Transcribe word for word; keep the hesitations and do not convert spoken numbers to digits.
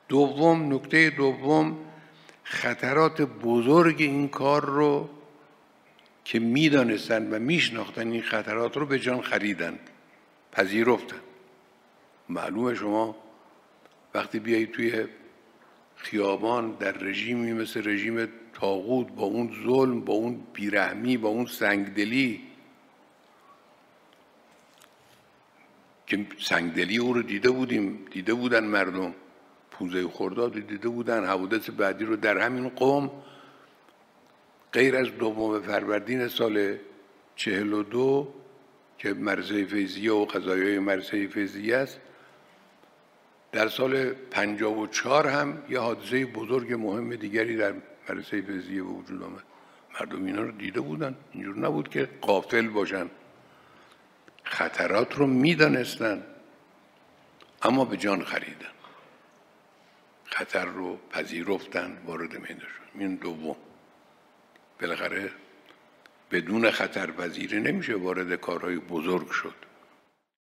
دوم، نکته دوم، خطرات بزرگ این کار رو که میدانستند و میشناختن این خطرات رو به جان خریدند، پذیرفتند. معلومه شما وقتی بیایید توی خیابان در رژیمی مثل رژیم طاغوت، با اون ظلم، با اون بیرحمی، با اون سنگدلی، که سنگدلی او رو دیده بودیم، دیده بودن مردم، پوزه خرداد رو دیده بودن، حوادث بعدی رو در همین قم غیر از دوم فروردین سال چهل و دو که مدرسه فیضیه و قضایای مدرسه فیضیه است، در سال پنجاه و چهار هم یه حادثه بزرگ مهم دیگری در مدرسه فیضیه به وجود آمد. مردم اینا رو دیده بودن، اینجور نبود که غافل باشن، خطرات رو میدانستن اما به جان خریدن، خطر رو پذیرفتن، وارد میدان شدن. این دوم، بالاخره بدون خطر پذیری نمیشه وارد کارهای بزرگ شد.